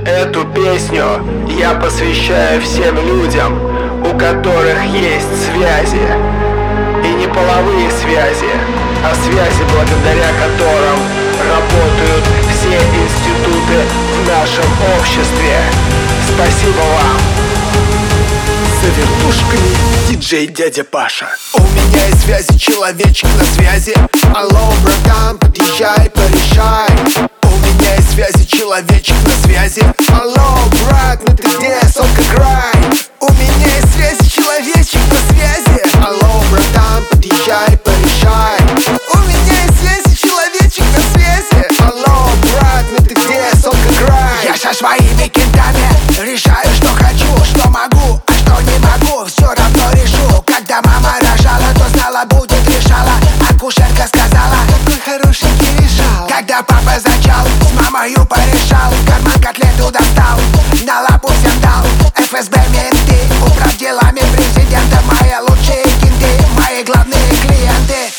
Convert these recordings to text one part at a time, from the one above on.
Эту песню я посвящаю всем людям, у которых есть связи. И не половые связи, а связи, благодаря которым работают все институты в нашем обществе. Спасибо вам. За вертушками диджей дядя Паша. У меня есть связи, человечек на связи. Алло, братан, подъезжай, порешай. У меня есть связи, человечек на связи. Алло, брат, ну ты где, сотка край. У меня есть связи, человечек на связи. Алло, братан, подъезжай, порешай. У меня есть связи, человечек на связи. Алло, брат, ну ты где, сотка край. Я со своими кентами решаю, что хочу, что могу, а что не могу, все равно решу. Когда мама рожала, то знала, будет решала. Акушерка сказала, какой хорошенький решал. когда папа зачал, с мамою порешал. В карман котлету достал, на лапу всем дал. ФСБ, менты, управ делами президента. Мои лучшие кенты, мои главные клиенты.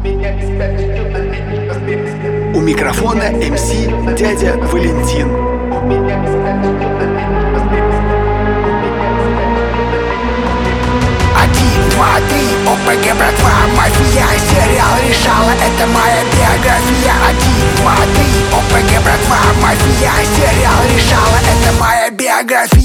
У микрофона МС дядя Валентин. Один, два, три, ОПГ, братва, мафия. Сериал решала, это моя биография. Один, два, три, ОПГ, братва, мафия. Сериал решала, это моя биография.